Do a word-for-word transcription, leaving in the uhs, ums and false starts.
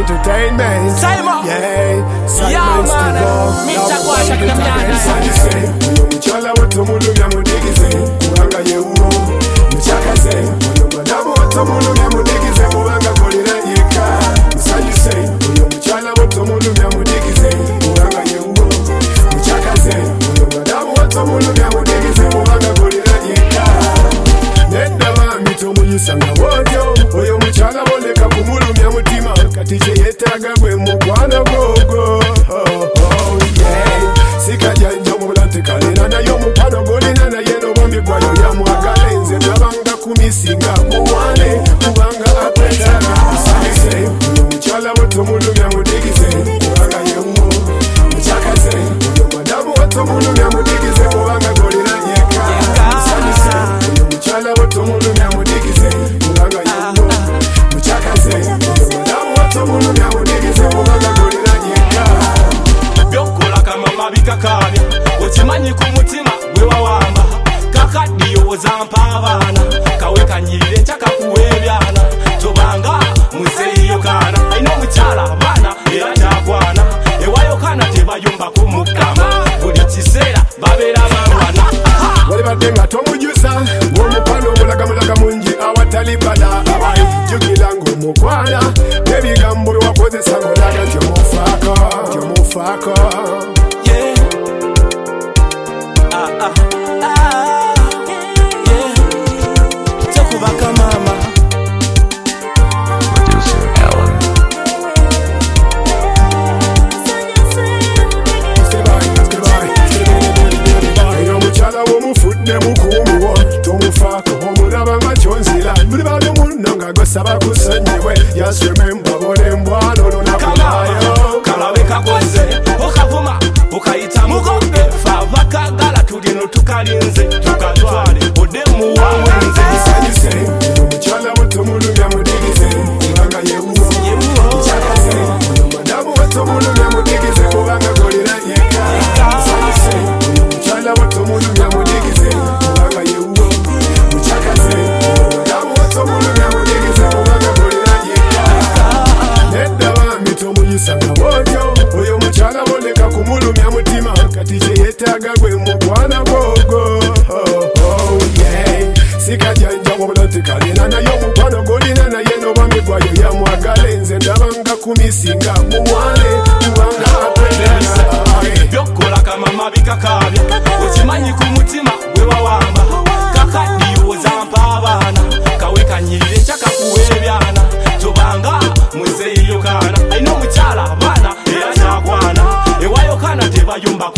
entertainment. Simon. Yeah, Yeah, man. Minta kwa shakina mnyana. Uyo mchala woto mulu ya mudigize Kuhanga ye uo Mchaka se Uyo madamu woto mulu ya mudigize Kuhanga kolina yika Msayuse Uyo mchala woto mulu ya mudigize Kuhanga ye uo Mchaka se Uyo madamu woto mulu ya mudigize Kuhanga kolina yika Nenda mami tomuyisanga wodyo Uyo mchala woleka kumulu ya mutima Katije yetaga gwe mugwana gogo Oh oh yeah Sika janja mulante kalina na yo mupano golina na yeno bombi gwayo ya mwagala Nze nabanga kumisinga muwane Kubanga apetana Usayise Uyo mchala woto mulu ya mudigize Kubanga ye umo Mchakaze Uyo madamu woto mulu ya mudigize Kubanga golina yeka Usayise Uyo mchala woto mulu ya mudigize Kubanga ye umo Mchakaze Uyo madamu woto mulu ya mudigize Kubanga golina yeka Byokola kama mabika kabya Ochimanyi kumutima gwe wawamba Kakadiyo ozampa abaana Kawe kanyirire chaka kuwebyana Tobanga muzeyo kana Aino muchala abaana era takwana Ewayo kana tebayumba kumukama Buli kiseera babeera barwana Wali badenga tomujusa Ngomupano mulaga mulaga mungi awatali bala Abayi jugila ngomukwana Nebigambo wakozesa ngolaga Tyomufaako Tyomufaako Yeah Ah ah ah Yeah Tokubaka mama Producer Alan. Eyo mukyala w'omufudde mukumuwo Tomufaako omulaba nga kyonzira Buli bali munno nga gwesaba kusonyiwe Just remember bolembwano lunakulaayo Kalawe kakoze okavuma okayita mukobe Favakagala tulino tukalinze tukatwale odemu wamwenze Sanyuse Eyo mukyala woto mulumya mudigize Kubanga ye uwo Mchakaze Eyo madamu woto mulumya mudigize Kubanga golina yeka Sanyuse Eyo mukyala woto mulumya mudigize Kubanga ye uwo Mchakaze Eyo madamu woto mulumya mudigize Kubanga golina yeka Nedda bambi tomuyisanga bwotyo Oyo mukyala woleka kumulumya mutima Kati kye yetaaga gwe mugwana gogo Oh oh yeah Sika janja wabula tekalina nayo mukwano golina naye nobambi gwayo yamwagala Nze ndabanga kumisinga muwane kubanga apetana Byokola kama mabika kabya Ochimanyi kumutima gwe wawamba Kakadiyo ozampa abaana Kawe kanyirire chaka kuwebyana Tobanga muzeyo kana Aino muchala abaana era takwana Ewayo kana tebayumba